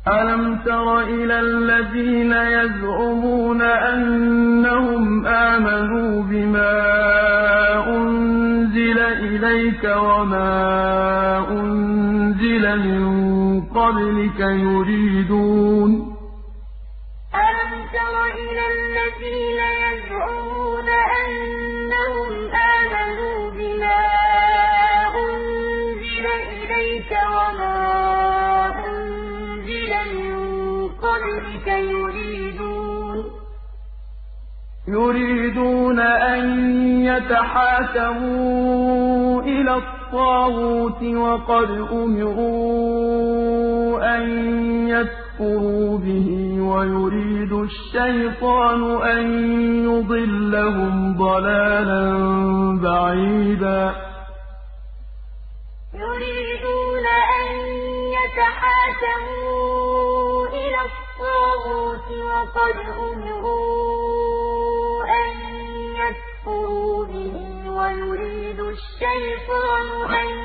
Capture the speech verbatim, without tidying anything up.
أَلَمْ تَرَ إِلَى الَّذِينَ يَزْعُمُونَ أَنَّهُمْ آمَنُوا بِمَا أُنزِلَ إِلَيْكَ وَمَا أُنزِلَ مِن قَبْلِكَ يُرِيدُونَ أَلَمْ تَرَ إِلَى الَّذِينَ يَزْعُمُونَ أَنَّهُمْ آمَنُوا بِمَا أُنزِلَ إِلَيْكَ وَمَا أُنزِلَ مِن قَبْلِكَ يُرِيدُونَ يُرِيدُونَ أَن يَتَحَاكَمُوا إِلَى الطَّاغُوتِ وَقَدْ أُمِرُوا أَن يَكْفُرُوا بِهِ وَيُرِيدُ الشَّيْطَانُ أَن يُضِلَّهُمْ ضَلَالًا بَعِيدًا يُرِيدُونَ أَن يَتَحَاكَمُوا إِلَى الطَّاغُوتِ وَقَدْ أُمِرُوا أَن يَكْفُرُوا بِهِ وَيُرِيدُ الشَّيْطَانُ أَن